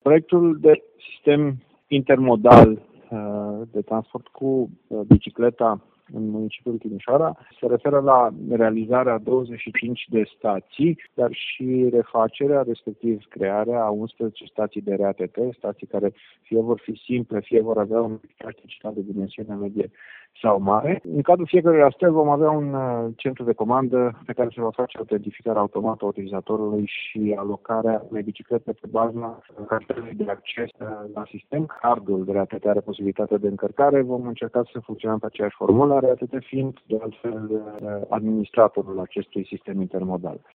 Proiectul de sistem intermodal de transport cu bicicleta în municipiul Timișoara se referă la realizarea 25 de stații, dar și refacerea, respectiv crearea a 11 stații de RATT, stații care fie vor fi simple, fie vor avea un practicitate de dimensiune medie sau mare. În cadrul fiecărui astel vom avea un centru de comandă pe care se va face autentificarea automată a utilizatorului și alocarea unei biciclete pe baza cartelei de acces la sistem. Cardul de RATT are posibilitatea de încărcare. Vom încerca să funcționăm pe aceeași formulă, RATT fiind de altfel administratorul acestui sistem intermodal.